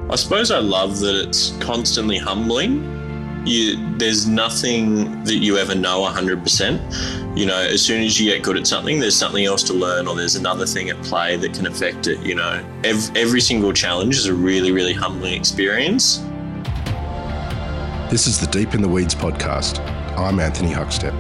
I suppose I love that it's constantly humbling. There's nothing that you ever know 100%. You know, as soon as you get good at something, there's something else to learn, or there's another thing at play that can affect it. You know, every single challenge is a really, really humbling experience. This is the Deep in the Weeds podcast. I'm Anthony Huckstep.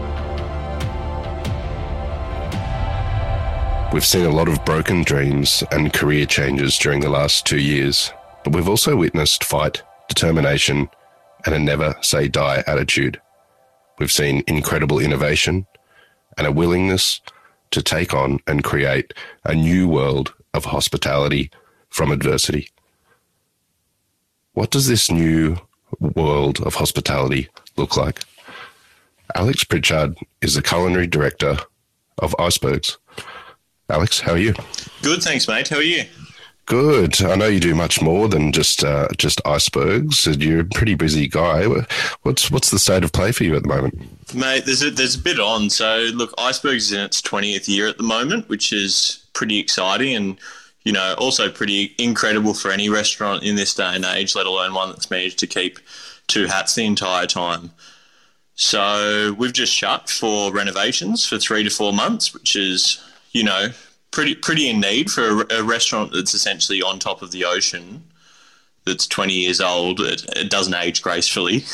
We've seen a lot of broken dreams and career changes during the last 2 years, but we've also witnessed fight, determination, and a never say die attitude. We've seen incredible innovation and a willingness to take on and create a new world of hospitality from adversity. What does this new world of hospitality look like? Alex Pritchard is the culinary director of Icebergs. Alex, how are you? Good, thanks, mate. How are you? Good. I know you do much more than just icebergs. You're a pretty busy guy. What's the state of play for you at the moment? Mate, there's a bit on. So, look, Icebergs is in its 20th year at the moment, which is pretty exciting and, you know, also pretty incredible for any restaurant in this day and age, let alone one that's managed to keep two hats the entire time. So we've just shut for renovations for 3 to 4 months, which is, you know, pretty in need for a restaurant that's essentially on top of the ocean, that's 20 years old. It doesn't age gracefully.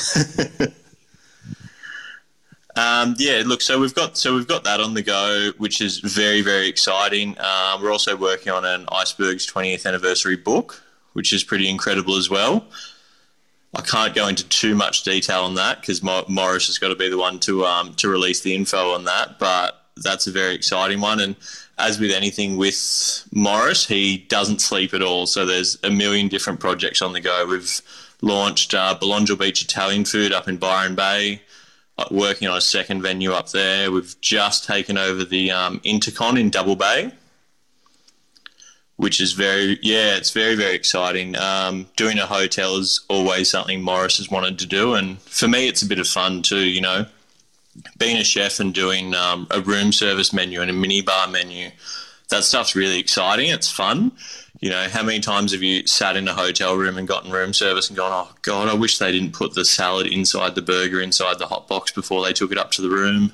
So we've got that on the go, which is very, very exciting. We're also working on an Icebergs 20th anniversary book, which is pretty incredible as well. I can't go into too much detail on that because Morris has got to be the one to release the info on that, but that's a very exciting one. And as with anything with Morris, he doesn't sleep at all. So there's a million different projects on the go. We've launched Belongil Beach Italian food up in Byron Bay, working on a second venue up there. We've just taken over the Intercon in Double Bay, which is it's very, very exciting. Doing a hotel is always something Morris has wanted to do. And for me, it's a bit of fun too, you know. Being a chef and doing a room service menu and a minibar menu, that stuff's really exciting. It's fun. You know, how many times have you sat in a hotel room and gotten room service and gone, oh, God, I wish they didn't put the salad inside the burger inside the hot box before they took it up to the room.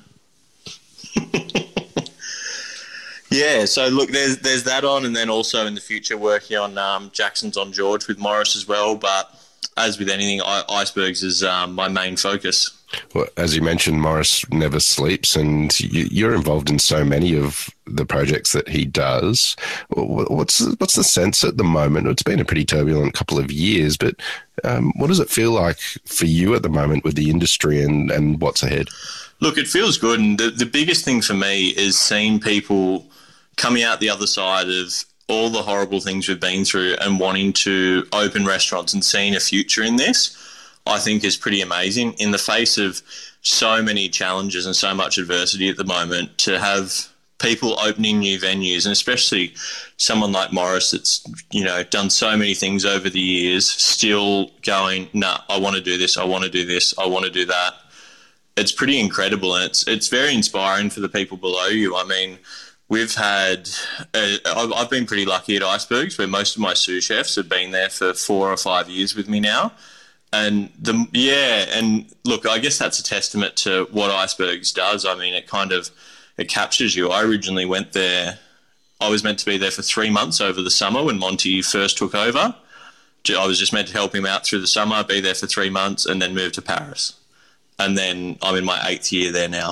Yeah, so look, there's that on, and then also in the future working on Jackson's on George with Morris as well. But as with anything, Icebergs is my main focus. Well, as you mentioned, Morris never sleeps, and you're involved in so many of the projects that he does. What's the sense at the moment? It's been a pretty turbulent couple of years, but what does it feel like for you at the moment with the industry and what's ahead? Look, it feels good, and the biggest thing for me is seeing people coming out the other side of all the horrible things we've been through and wanting to open restaurants and seeing a future in this. I think is pretty amazing in the face of so many challenges and so much adversity at the moment. To have people opening new venues, and especially someone like Morris that's, you know, done so many things over the years, still going, nah, I want to do this, I want to do this, I want to do that. It's pretty incredible, and it's very inspiring for the people below you. I mean, I've been pretty lucky at Icebergs, where most of my sous chefs have been there for 4 or 5 years with me now. And look, I guess that's a testament to what Icebergs does. I mean, it captures you. I originally went there, I was meant to be there for 3 months over the summer when Monty first took over. I was just meant to help him out through the summer, be there for 3 months, and then move to Paris. And then I'm in my 8th year there now.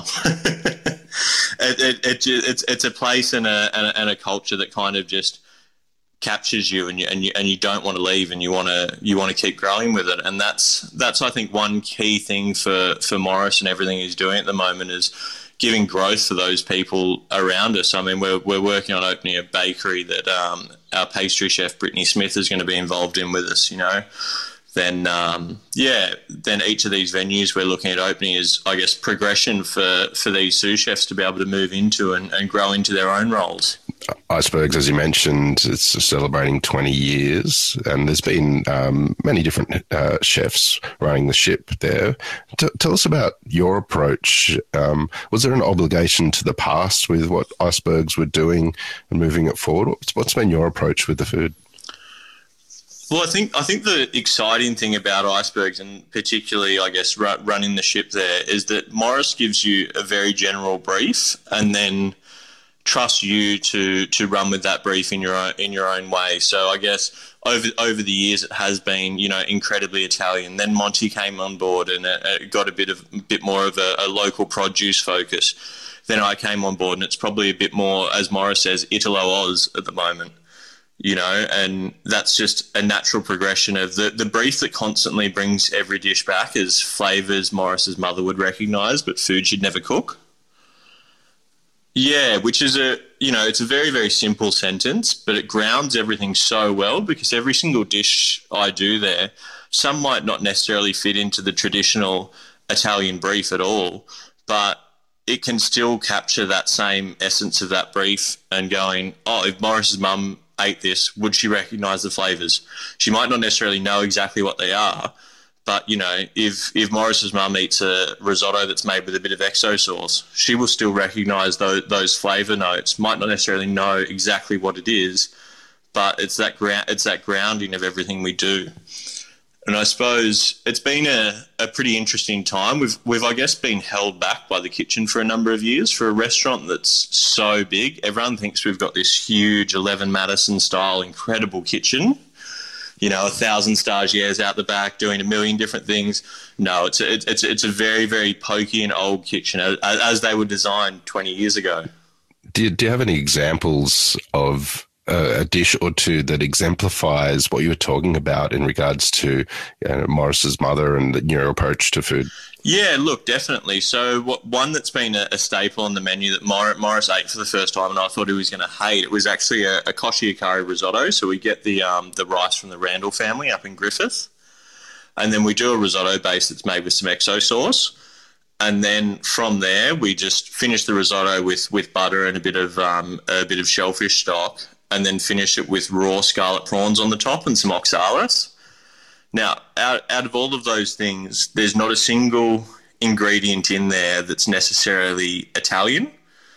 It's a place and a culture that kind of just captures you, and you don't want to leave, and you want to keep growing with it. And that's I think one key thing for Morris and everything he's doing at the moment is giving growth for those people around us. I mean, we're working on opening a bakery that our pastry chef Brittany Smith is going to be involved in with us, you know. Then each of these venues we're looking at opening is, I guess, progression for these sous chefs to be able to move into and grow into their own roles. Icebergs, as you mentioned, it's celebrating 20 years, and there's been many different chefs running the ship there. Tell us about your approach. Was there an obligation to the past with what Icebergs were doing and moving it forward? What's been your approach with the food? Well, I think the exciting thing about icebergs, and particularly, I guess, running the ship there, is that Morris gives you a very general brief, and then trusts you to run with that brief in your own way. So I guess over the years it has been, incredibly Italian. Then Monty came on board, and it got a bit more of a local produce focus. Then I came on board, and it's probably a bit more, as Morris says, Italo-Oz at the moment. And that's just a natural progression of the brief that constantly brings every dish back is flavours Morris's mother would recognise, but food she'd never cook. Yeah, which is it's a very, very simple sentence, but it grounds everything so well because every single dish I do there, some might not necessarily fit into the traditional Italian brief at all, but it can still capture that same essence of that brief and going, oh, if Morris's mum ate this, would she recognise the flavours? She might not necessarily know exactly what they are, but, if Morris's mum eats a risotto that's made with a bit of exo sauce, she will still recognise those flavour notes, might not necessarily know exactly what it is, but it's that grounding of everything we do. And I suppose it's been a pretty interesting time. We've I guess been held back by the kitchen for a number of years. For a restaurant that's so big, everyone thinks we've got this huge 11 Madison style incredible kitchen. 1,000 stagiaires out the back doing a million different things. No, it's a very, very pokey and old kitchen as they were designed 20 years ago. Do you have any examples of a dish or two that exemplifies what you were talking about in regards to Morris's mother and your approach to food? Yeah, look, definitely. So one that's been a staple on the menu that Morris ate for the first time and I thought he was going to hate, it was actually a koshiakari risotto. So we get the rice from the Randall family up in Griffith. And then we do a risotto base that's made with some exo sauce. And then from there, we just finish the risotto with butter and a bit of shellfish stock, and then finish it with raw scarlet prawns on the top and some oxalis. Now, out of all of those things, there's not a single ingredient in there that's necessarily Italian,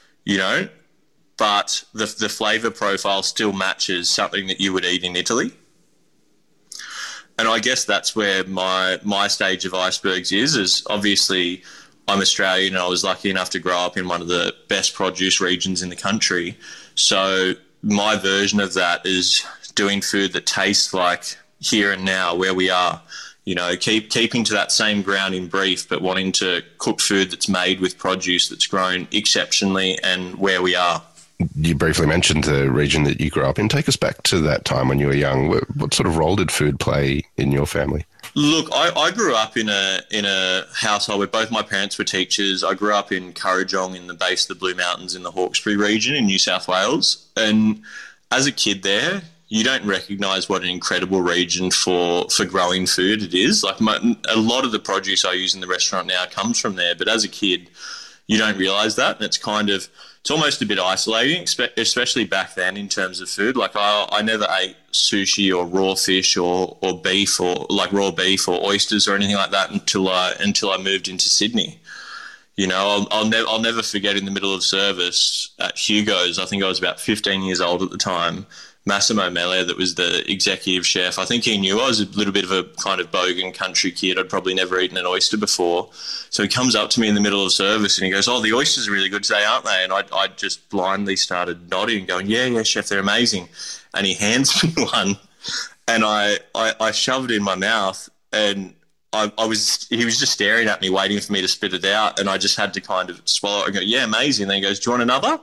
but the flavour profile still matches something that you would eat in Italy. And I guess that's where my stage of icebergs is obviously I'm Australian and I was lucky enough to grow up in one of the best produce regions in the country. So my version of that is doing food that tastes like here and now where we are, keeping to that same grounding brief, but wanting to cook food that's made with produce that's grown exceptionally and where we are. You briefly mentioned the region that you grew up in. Take us back to that time when you were young. What sort of role did food play in your family? Look, I grew up in a household where both my parents were teachers. I grew up in Kurrajong in the base of the Blue Mountains in the Hawkesbury region in New South Wales. And as a kid there, you don't recognise what an incredible region for growing food it is. Like a lot of the produce I use in the restaurant now comes from there, but as a kid, you don't realise that, and it's almost a bit isolating, especially back then in terms of food. Like I never ate sushi or raw fish or beef or like raw beef or oysters or anything like that until I moved into Sydney. I'll never forget in the middle of service at Hugo's. I think I was about 15 years old at the time. Massimo Mele, that was the executive chef, I think he knew I was a little bit of a kind of bogan country kid. I'd probably never eaten an oyster before. So he comes up to me in the middle of service and he goes, "Oh, the oysters are really good today, aren't they?" And I just blindly started nodding and going, yeah, chef, they're amazing. And he hands me one and I shoved it in my mouth and he was just staring at me waiting for me to spit it out, and I just had to kind of swallow it and go, "Yeah, amazing." And then he goes, "Do you want another?"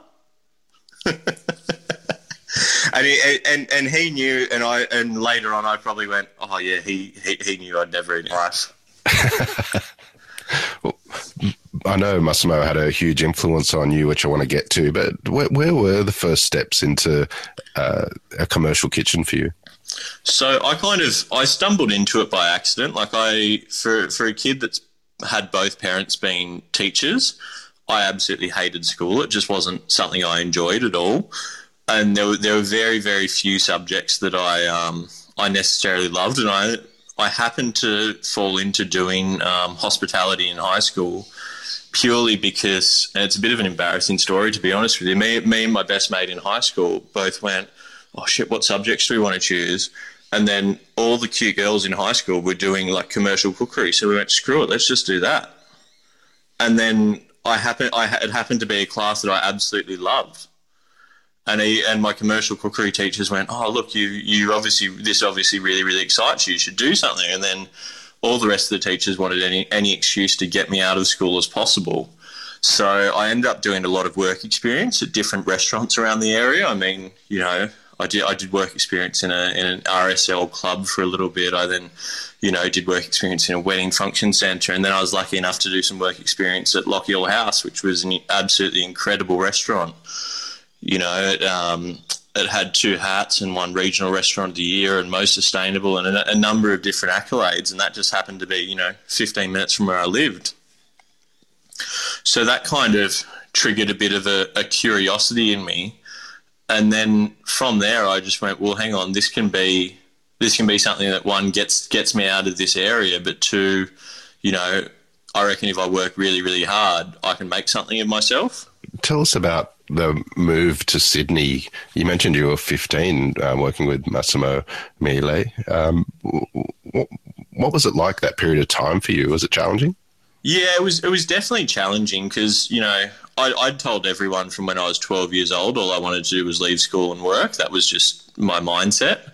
And he knew, and later on I probably went, "Oh yeah, he knew I'd never eat rice." Well, I know Massimo had a huge influence on you, which I want to get to, but where were the first steps into a commercial kitchen for you? So I stumbled into it by accident. Like for a kid that's had both parents being teachers, I absolutely hated school. It just wasn't something I enjoyed at all. And there were very, very few subjects that I necessarily loved, and I happened to fall into doing hospitality in high school purely because, and it's a bit of an embarrassing story to be honest with you, me and my best mate in high school both went, "Oh shit, what subjects do we want to choose?" And then all the cute girls in high school were doing like commercial cookery. So we went, screw it, let's just do that. And then it happened to be a class that I absolutely loved. And my commercial cookery teachers went, oh, look, this obviously really, really excites you. You should do something. And then all the rest of the teachers wanted any excuse to get me out of school as possible. So I ended up doing a lot of work experience at different restaurants around the area. I mean, you know, I did work experience in an RSL club for a little bit. I then, you know, did work experience in a wedding function centre, and then I was lucky enough to do some work experience at Lochiel House, which was an absolutely incredible restaurant. You know, it had 2 hats and 1 regional restaurant of the year and most sustainable and a number of different accolades, and that just happened to be, you know, 15 minutes from where I lived. So that kind of triggered a bit of a curiosity in me. And then from there, I just went, well, hang on, this can be something that, 1, gets me out of this area, but 2, you know, I reckon if I work really, really hard, I can make something of myself. Tell us about the move to Sydney. You mentioned you were 15 working with Massimo Miele. What was it like, that period of time for you? Was it challenging? Yeah, it was definitely challenging because, you know, I'd told everyone from when I was 12 years old all I wanted to do was leave school and work. That was just my mindset.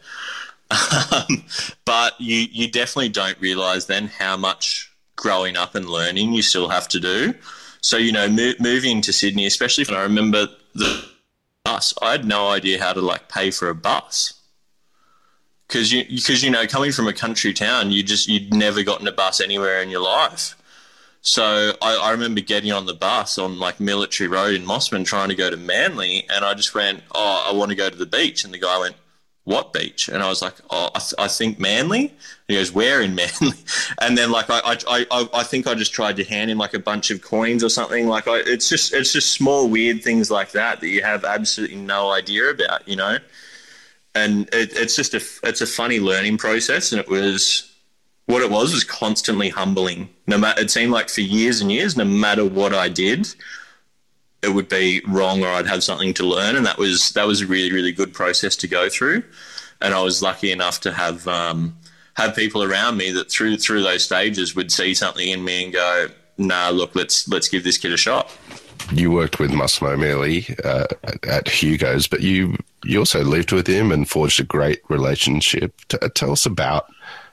But you definitely don't realise then how much growing up and learning you still have to do. So, you know, moving to Sydney, especially when I remember the bus, I had no idea how to, like, pay for a bus. Because, you know, coming from a country town, you'd never gotten a bus anywhere in your life. So I remember getting on the bus on, like, Military Road in Mossman trying to go to Manly, and I just went, oh, I want to go to the beach. And the guy went, what beach? And I was like, oh, I think Manly. And he goes, where in Manly? And then, like, I think I just tried to hand him, like, a bunch of coins or something. Like, it's just small weird things like that you have absolutely no idea about, you know. And it's a funny learning process, and it was. What it was constantly humbling. It seemed like for years and years, no matter what I did, it would be wrong or I'd have something to learn, and that was a really, really good process to go through. And I was lucky enough to have people around me that through those stages would see something in me and go, nah, look, let's give this kid a shot. You worked with Massimo Miele at Hugo's, but you also lived with him and forged a great relationship. Tell us about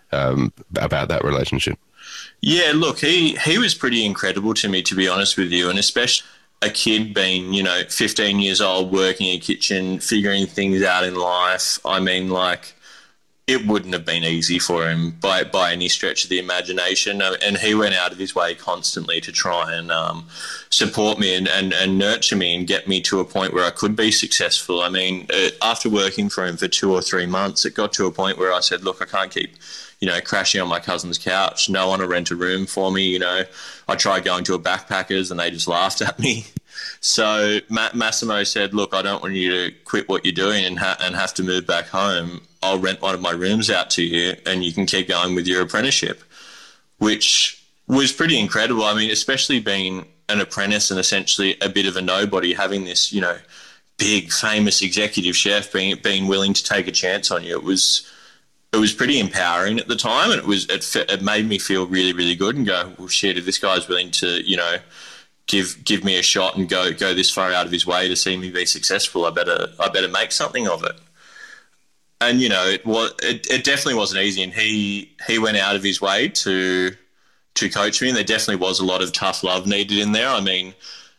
that relationship. Yeah, look, he was pretty incredible to me, to be honest with you, and especially a kid being, you know, 15 years old, working in a kitchen, figuring things out in life. I mean, like, it wouldn't have been easy for him by any stretch of the imagination, and he went out of his way constantly to try and support me and nurture me and get me to a point where I could be successful. I mean, after working for him for 2 or 3 months, it got to a point where I said, look, I can't keep, you know, crashing on my cousin's couch. No one will rent a room for me. You know, I tried going to a backpackers and they just laughed at me. So Massimo said, look, I don't want you to quit what you're doing and have to move back home. I'll rent one of my rooms out to you and you can keep going with your apprenticeship, which was pretty incredible. I mean, especially being an apprentice and essentially a bit of a nobody, having this, you know, big famous executive chef being willing to take a chance on you. It was pretty empowering at the time, and it made me feel really, really good and go, well, shit, if this guy's willing to, you know, give me a shot and go this far out of his way to see me be successful, I better make something of it. And, you know, it definitely wasn't easy, and he went out of his way to coach me, and there definitely was a lot of tough love needed in there. I mean,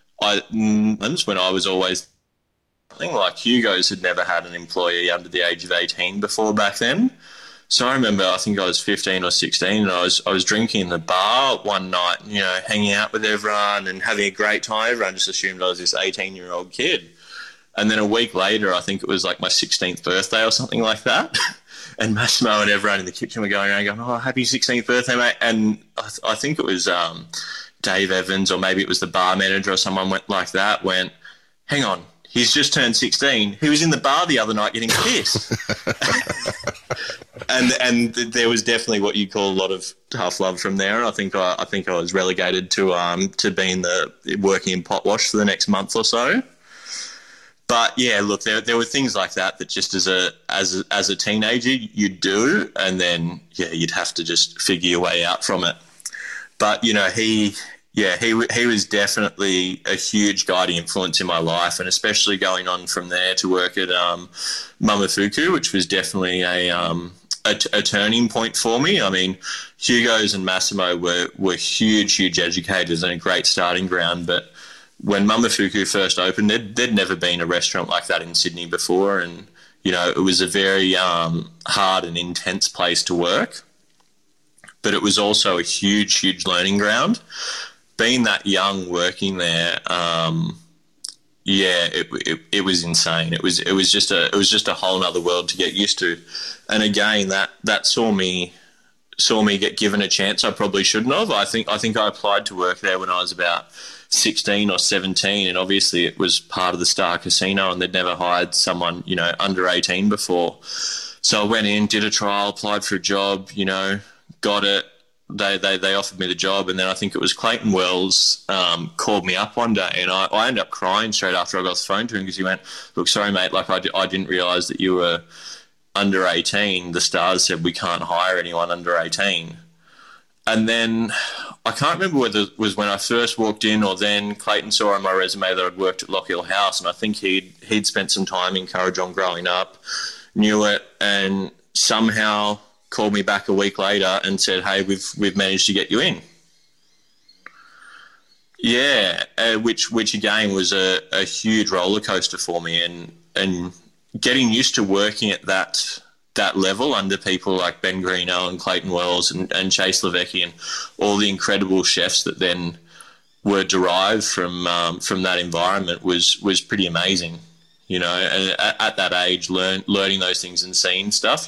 when I was always something like Hugo's had never had an employee under the age of 18 before back then. So I remember, I think I was 15 or 16, and I was drinking in the bar one night, you know, hanging out with everyone and having a great time. Everyone just assumed I was this 18-year-old kid. And then a week later, I think it was like my 16th birthday or something like that. And Massimo and everyone in the kitchen were going around going, oh, happy 16th birthday, mate. And I think it was Dave Evans, or maybe it was the bar manager or someone went, hang on, he's just turned 16. He was in the bar the other night getting pissed. And there was definitely what you call a lot of tough love from there. I think I was relegated to being working in pot wash for the next month or so. But yeah, look, there were things like that just as a teenager you'd do, and then you'd have to just figure your way out from it. But he was definitely a huge guiding influence in my life, and especially going on from there to work at Momofuku, which was definitely a turning point for me. I mean, Hugo's and Massimo were huge educators and a great starting ground, but when Momofuku first opened, there'd never been a restaurant like that in Sydney before, and it was a very hard and intense place to work, but it was also a huge learning ground. Being that young working there, it was insane. It was just a whole other world to get used to, and again that saw me get given a chance I probably shouldn't have. I think I applied to work there when I was about 16 or 17, and obviously it was part of the Star Casino, and they'd never hired someone under 18 before. So I went in, did a trial, applied for a job, got it. They offered me the job, and then I think it was Clayton Wells called me up one day, and I ended up crying straight after I got the phone to him, because he went, "Look, sorry mate, like I didn't realise that you were under 18. The Stars said we can't hire anyone under 18." And then I can't remember whether it was when I first walked in or then Clayton saw on my resume that I'd worked at Lockhill House, and I think he'd spent some time in Currajong growing up, knew it, and somehow called me back a week later and said, "Hey, we've managed to get you in." Yeah, which again was a huge roller coaster for me, and getting used to working at that level under people like Ben Greeno and Clayton Wells and Chase Levesque and all the incredible chefs that then were derived from that environment was pretty amazing, And at that age, learning those things and seeing stuff,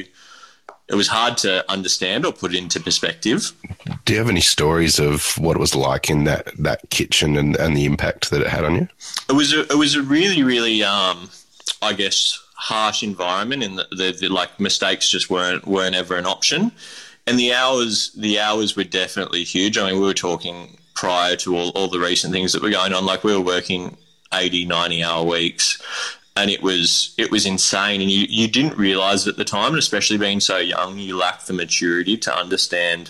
it was hard to understand or put into perspective. Do you have any stories of what it was like in that kitchen and the impact that it had on you? It was a really, really, I guess, harsh environment, in the like mistakes just weren't ever an option, and the hours were definitely huge. I mean, we were talking prior to all the recent things that were going on, like we were working 80-90 hour weeks, and it was insane, and you didn't realise at the time, and especially being so young, you lacked the maturity to understand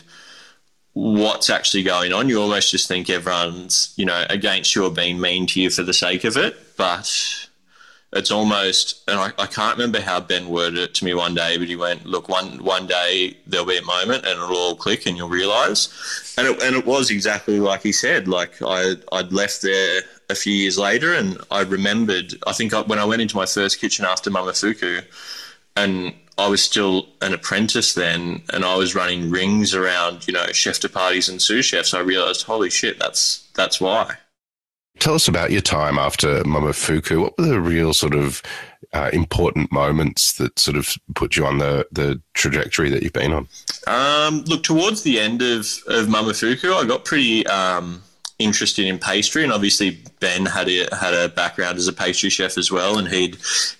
what's actually going on. You almost just think everyone's against you or being mean to you for the sake of it, but it's almost, and I can't remember how Ben worded it to me one day, but he went, "Look, one day there'll be a moment and it'll all click and you'll realise." And it was exactly like he said. Like I'd left there a few years later, and I remembered, I think when I went into my first kitchen after Momofuku, and I was still an apprentice then, and I was running rings around, chef de parties and sous chefs, I realised, holy shit, that's why. Tell us about your time after Momofuku. What were the real sort of important moments that sort of put you on the trajectory that you've been on? Look, towards the end of Momofuku, I got pretty interested in pastry, and obviously Ben had a background as a pastry chef as well, and he'd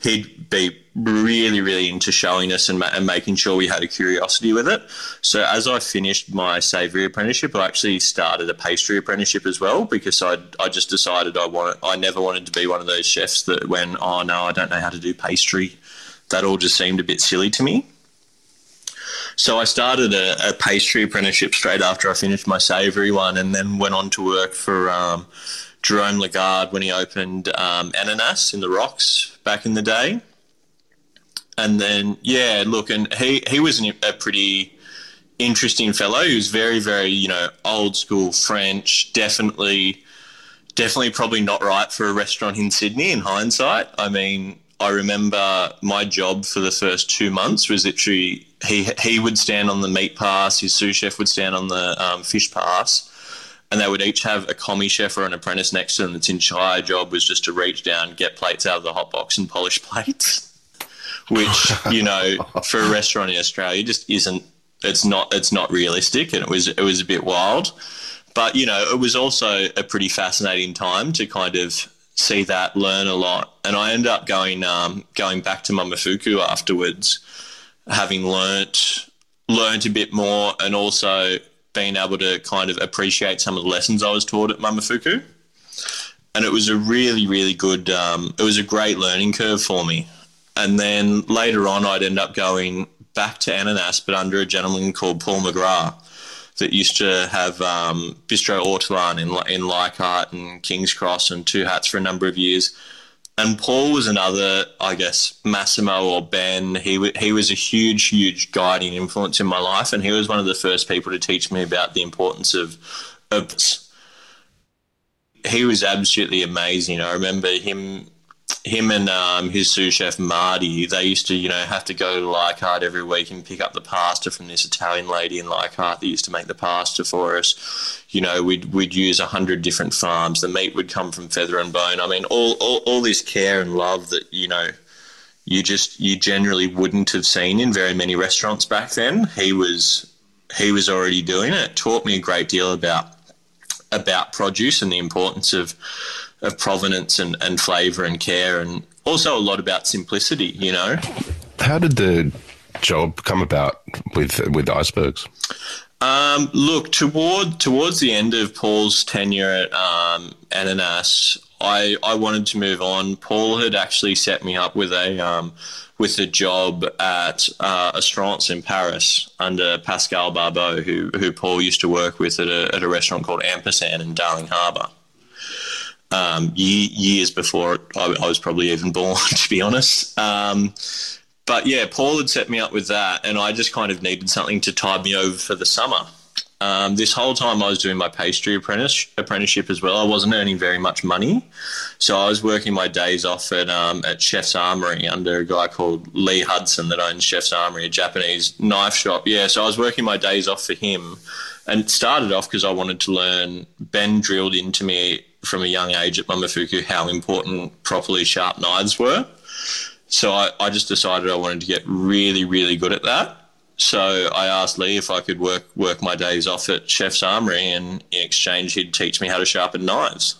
be really, really into showing us and making sure we had a curiosity with it. So as I finished my savoury apprenticeship, I actually started a pastry apprenticeship as well, because I just decided I never wanted to be one of those chefs that went, "Oh no, I don't know how to do pastry." That all just seemed a bit silly to me. So I started a pastry apprenticeship straight after I finished my savoury one, and then went on to work for Jerome Lagarde when he opened Ananas in the Rocks back in the day. And then, and he was a pretty interesting fellow. He was very, very, old school French, definitely probably not right for a restaurant in Sydney in hindsight. I mean, I remember my job for the first 2 months was literally he would stand on the meat pass, his sous chef would stand on the fish pass, and they would each have a commis chef or an apprentice next to them. Its entire job was just to reach down, get plates out of the hot box and polish plates, which, for a restaurant in Australia just isn't, it's not realistic, and it was a bit wild. But, it was also a pretty fascinating time to kind of see that, learn a lot. And I ended up going back to Momofuku afterwards, having learnt a bit more, and also being able to kind of appreciate some of the lessons I was taught at Momofuku. and it was a really, really good. It was a great learning curve for me. And then later on, I'd end up going back to Ananas, but under a gentleman called Paul McGrath that used to have Bistro Ortolan in Leichhardt and King's Cross and Two Hats for a number of years. And Paul was another, I guess, Massimo or Ben. He was a huge, huge guiding influence in my life, and he was one of the first people to teach me about the importance of he was absolutely amazing. I remember him and his sous chef Marty, they used to, have to go to Leichhardt every week and pick up the pasta from this Italian lady in Leichhardt that used to make the pasta for us. We'd use 100 different farms. The meat would come from Feather and Bone. I mean, all this care and love that, you generally wouldn't have seen in very many restaurants back then. He was already doing it. It taught me a great deal about produce and the importance of provenance and flavour and care, and also a lot about simplicity, How did the job come about with icebergs? Look, towards the end of Paul's tenure at Ananas, I wanted to move on. Paul had actually set me up with a job at Astrance in Paris under Pascal Barbeau, who Paul used to work with at a restaurant called Ampersand in Darling Harbour. Years before I was probably even born, to be honest. But yeah, Paul had set me up with that, and I just kind of needed something to tide me over for the summer. This whole time I was doing my pastry apprenticeship as well. I wasn't earning very much money, so I was working my days off at Chef's Armory under a guy called Lee Hudson that owns Chef's Armory, a Japanese knife shop. Yeah, so I was working my days off for him, and it started off because I wanted to learn. Ben drilled into me from a young age at Momofuku how important properly sharp knives were. So I just decided I wanted to get really, really good at that. So I asked Lee if I could work my days off at Chef's Armory, and in exchange he'd teach me how to sharpen knives.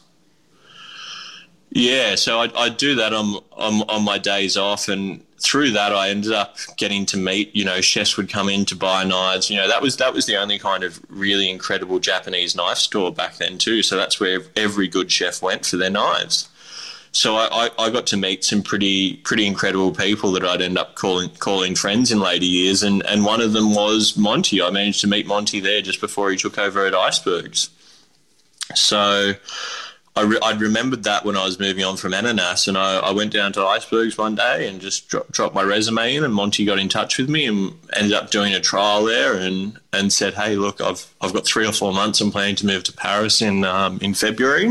Yeah, so I'd do that on my days off, and through that I ended up getting to meet, chefs would come in to buy knives. That was the only kind of really incredible Japanese knife store back then too. So that's where every good chef went for their knives. So I got to meet some pretty incredible people that I'd end up calling friends in later years, and one of them was Monty. I managed to meet Monty there just before he took over at Icebergs. So I'd remembered that when I was moving on from Ananas, and I went down to Icebergs one day and just dropped my resume in, and Monty got in touch with me and ended up doing a trial there and said, hey, look, I've got 3 or 4 months. I'm planning to move to Paris in February.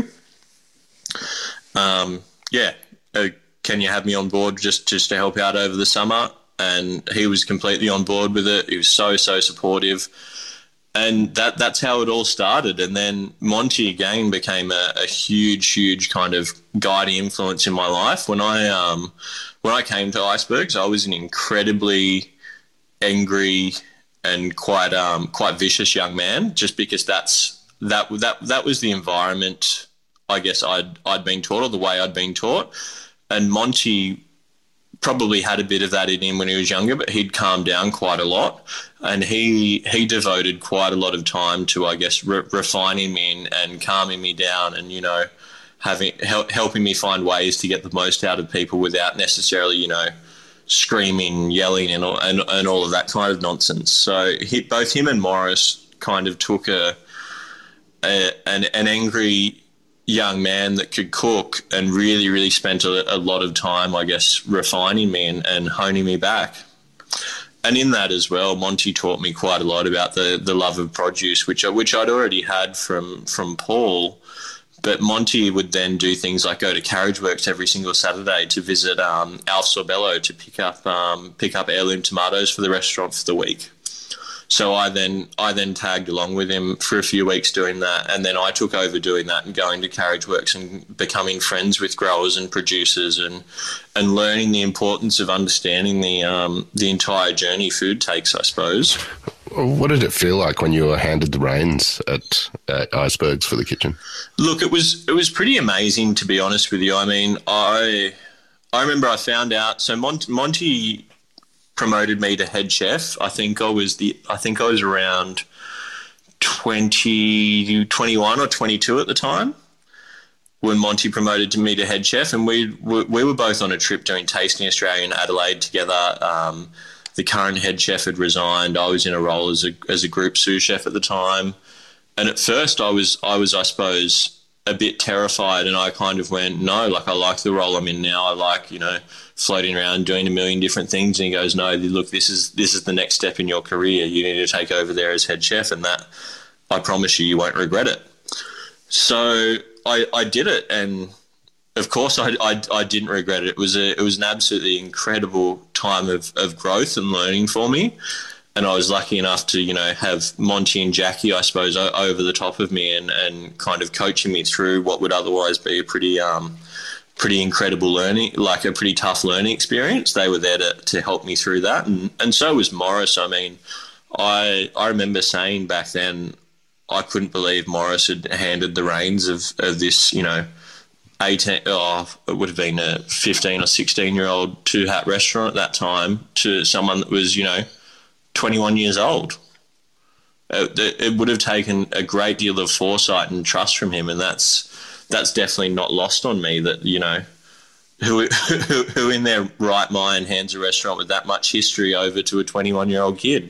Can you have me on board just to help out over the summer? And he was completely on board with it. He was so supportive. And that's how it all started. And then Monty again became a huge kind of guiding influence in my life. When I came to Icebergs, I was an incredibly angry and quite vicious young man, just because that was the environment I guess I'd been taught, or the way I'd been taught. And Monty probably had a bit of that in him when he was younger, but he'd calmed down quite a lot, and he devoted quite a lot of time to, I guess, refining me and calming me down, and helping me find ways to get the most out of people without necessarily screaming, yelling, and all of that kind of nonsense. So both him and Morris kind of took an angry young man that could cook and really spent a lot of time, I guess, refining me and honing me back. And in that as well, Monty taught me quite a lot about the love of produce, which I'd already had from Paul. But Monty would then do things like go to Carriage Works every single Saturday to visit Alf Sorbello to pick up heirloom tomatoes for the restaurant for the week. So I then tagged along with him for a few weeks doing that, and then I took over doing that and going to Carriage Works and becoming friends with growers and producers and learning the importance of understanding the entire journey food takes, I suppose. What did it feel like when you were handed the reins at Icebergs for the kitchen? Look, it was pretty amazing, to be honest with you. I mean, I remember I found out. So Monty promoted me to head chef. I think I was around 20, 21 or 22 at the time, when Monty promoted to me to head chef, and we were both on a trip doing Tasting Australia in Adelaide together. The current head chef had resigned. I was in a role as a group sous chef at the time, and at first I was I suppose a bit terrified, and I kind of went, no, like I like the role I'm in now. I like, floating around doing a million different things. And he goes, no, look, this is the next step in your career. You need to take over there as head chef, and that, I promise you won't regret it. So I did it, and of course I didn't regret it. It was an absolutely incredible time of growth and learning for me. And I was lucky enough to, have Monty and Jackie, I suppose, over the top of me and kind of coaching me through what would otherwise be a pretty incredible learning, like a pretty tough learning experience. They were there to help me through that. And so was Morris. I mean, I remember saying back then, I couldn't believe Morris had handed the reins of this, 18, it would have been a 15 or 16-year-old two-hat restaurant at that time to someone that was, 21 years old. It would have taken a great deal of foresight and trust from him, and that's definitely not lost on me. That who in their right mind hands a restaurant with that much history over to a 21-year-old kid.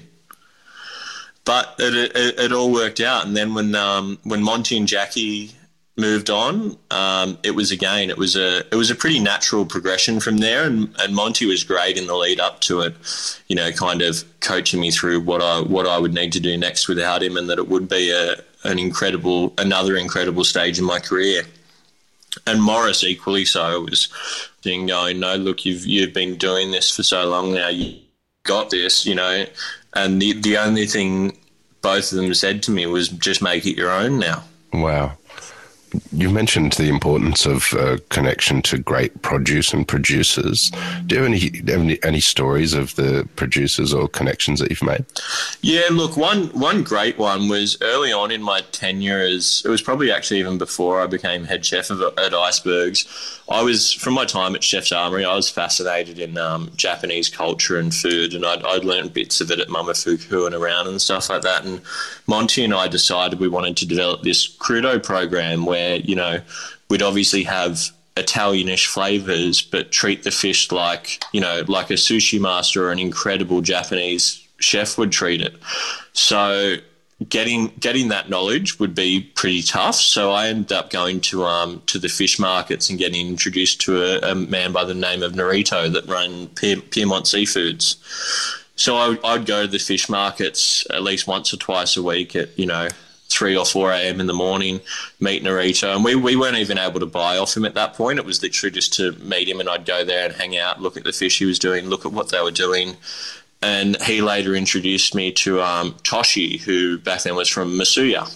But it all worked out, and then when Monty and Jackie moved on, it was a pretty natural progression from there, and Monty was great in the lead up to it, kind of coaching me through what I would need to do next without him, and that it would be another incredible stage in my career. And Morris equally so was going, no, look, you've been doing this for so long now, you got this, and the only thing both of them said to me was just make it your own now. Wow. You mentioned the importance of connection to great produce and producers. Do you have any stories of the producers or connections that you've made? Yeah, look, one great one was early on in my tenure it was probably actually even before I became head chef at Icebergs. From my time at Chef's Armoury, I was fascinated in Japanese culture and food, and I'd learned bits of it at Momofuku and around and stuff like that. And Monty and I decided we wanted to develop this crudo program where, we'd obviously have Italianish flavors, but treat the fish like a sushi master or an incredible Japanese chef would treat it. So getting that knowledge would be pretty tough. So I ended up going to the fish markets and getting introduced to a man by the name of Narito that ran Piedmont Seafoods. So I'd go to the fish markets at least once or twice a week at 3 or 4 a.m. in the morning, meet Narito. And we weren't even able to buy off him at that point. It was literally just to meet him, and I'd go there and hang out, look at the fish he was doing, look at what they were doing. And he later introduced me to Toshi, who back then was from Masuya.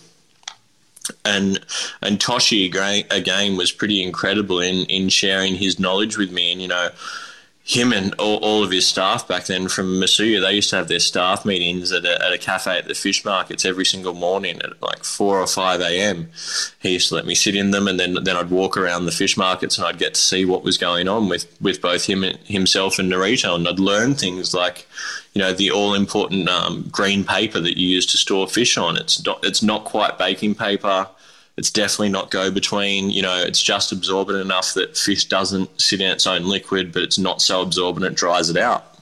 And Toshi, again, was pretty incredible in sharing his knowledge with me. And, him and all of his staff back then from Masuya, they used to have their staff meetings at a cafe at the fish markets every single morning at like 4 or 5 a.m. He used to let me sit in them, and then I'd walk around the fish markets and I'd get to see what was going on with both himself and Narito, and I'd learn things like, the all-important green paper that you use to store fish on. It's not quite baking paper. It's definitely not go-between. It's just absorbent enough that fish doesn't sit in its own liquid, but it's not so absorbent it dries it out.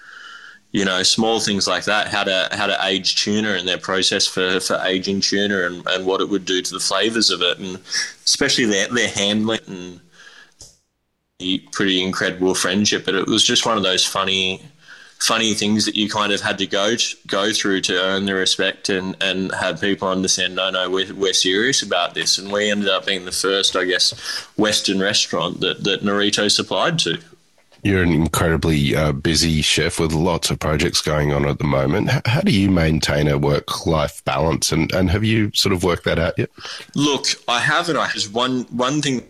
Small things like that, how to age tuna and their process for aging tuna and what it would do to the flavours of it, and especially their handling and the pretty incredible friendship. But it was just one of those funny things that you kind of had to go through to earn the respect and have people understand, no, we're serious about this. And we ended up being the first, I guess, Western restaurant that Narito supplied to. You're an incredibly busy chef with lots of projects going on at the moment. How do you maintain a work-life balance, and have you sort of worked that out yet? Look, I haven't. Just one thing.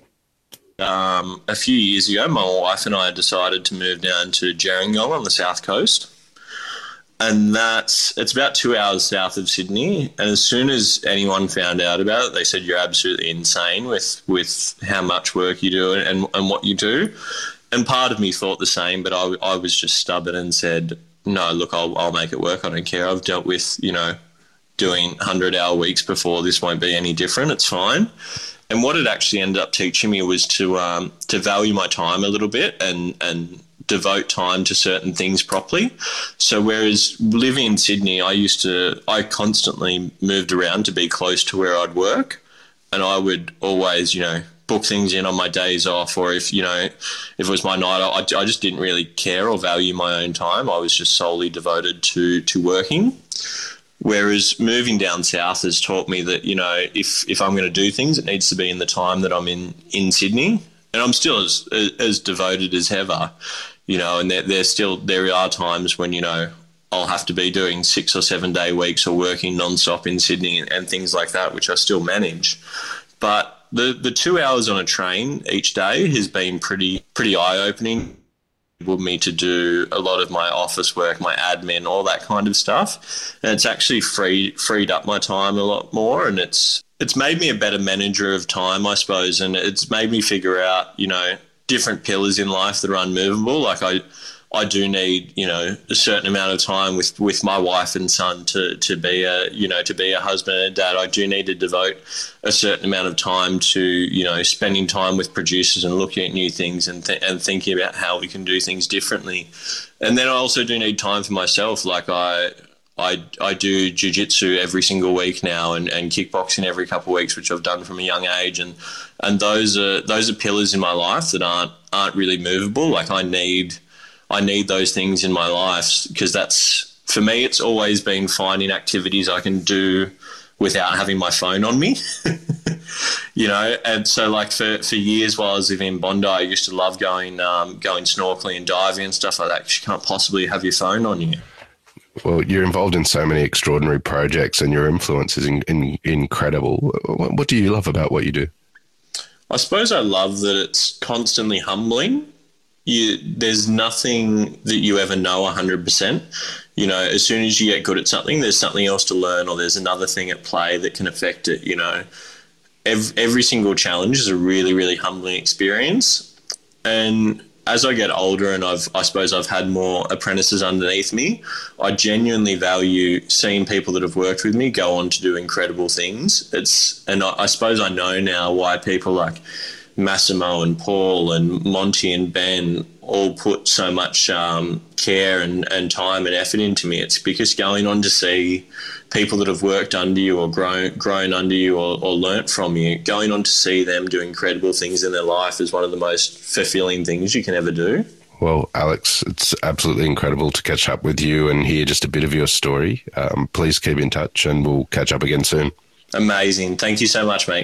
A few years ago, my wife and I decided to move down to Gerringong on the south coast, and it's about 2 hours south of Sydney. And as soon as anyone found out about it, they said, you're absolutely insane with how much work you do and what you do. And part of me thought the same, but I was just stubborn and said, no, look, I'll make it work. I don't care. I've dealt with, doing 100-hour weeks before. This won't be any different. It's fine. And what it actually ended up teaching me was to value my time a little bit and devote time to certain things properly. So whereas living in Sydney, I constantly moved around to be close to where I'd work, and I would always, book things in on my days off, or if it was my night, I just didn't really care or value my own time. I was just solely devoted to working. Whereas moving down south has taught me that, if I'm going to do things, it needs to be in the time that I'm in Sydney. And I'm still as devoted as ever, and there are times when, I'll have to be doing 6 or 7 day weeks or working nonstop in Sydney and things like that, which I still manage. But the 2 hours on a train each day has been pretty eye-opening. Enabled me to do a lot of my office work, my admin, all that kind of stuff. And it's actually freed up my time a lot more, and it's made me a better manager of time, I suppose, and it's made me figure out, different pillars in life that are unmovable. Like I do need, a certain amount of time with my wife and son to be a husband and a dad. I do need to devote a certain amount of time to, spending time with producers and looking at new things and thinking about how we can do things differently. And then I also do need time for myself. Like I do jiu-jitsu every single week now and kickboxing every couple of weeks, which I've done from a young age. And those are pillars in my life that aren't really movable. Like I need those things in my life, because for me, it's always been finding activities I can do without having my phone on me, and so like for years while I was living in Bondi, I used to love going snorkeling and diving and stuff like that. You can't possibly have your phone on you. Well, you're involved in so many extraordinary projects and your influence is incredible. What do you love about what you do? I suppose I love that it's constantly humbling. There's nothing that you ever know 100%. As soon as you get good at something, there's something else to learn, or there's another thing at play that can affect it. Every single challenge is a really, really humbling experience. And as I get older and I suppose I've had more apprentices underneath me, I genuinely value seeing people that have worked with me go on to do incredible things. I suppose I know now why people like Massimo and Paul and Monty and Ben all put so much care and time and effort into me. It's because going on to see people that have worked under you or grown under you or learnt from you, going on to see them do incredible things in their life is one of the most fulfilling things you can ever do. Well, Alex, it's absolutely incredible to catch up with you and hear just a bit of your story. Please keep in touch and we'll catch up again soon. Amazing. Thank you so much, mate.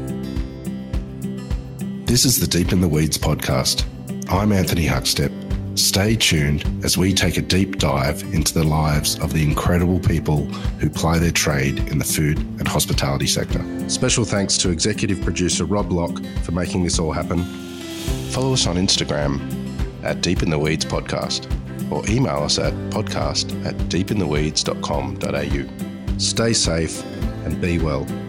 This is the Deep in the Weeds podcast. I'm Anthony Huckstep. Stay tuned as we take a deep dive into the lives of the incredible people who ply their trade in the food and hospitality sector. Special thanks to executive producer Rob Locke for making this all happen. Follow us on Instagram at Deep in the Weeds Podcast or email us at podcast@deepintheweeds.com.au. Stay safe and be well.